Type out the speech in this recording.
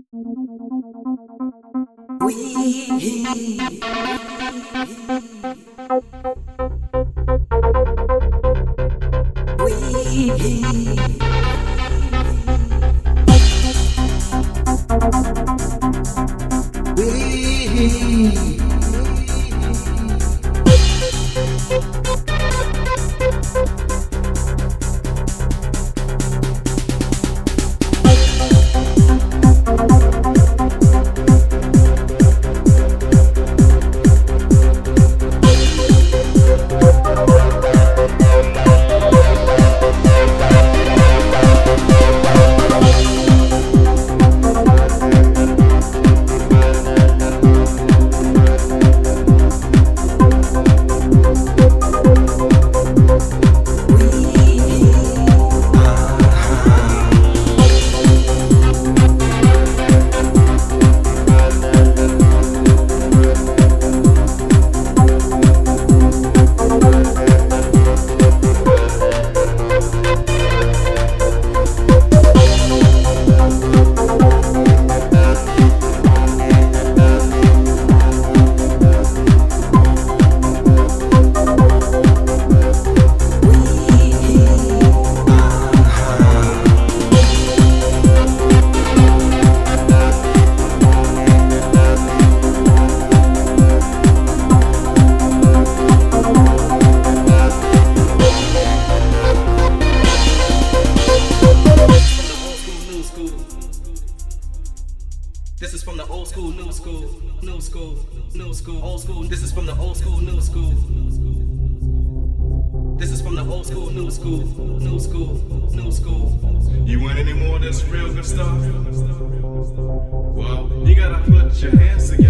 This is from the old school, new school, new school, new school, old school. This is from the old school, new school. This is from the old school, new school, new school, new school. You want any more of this real good stuff? Well, you gotta put your hands together.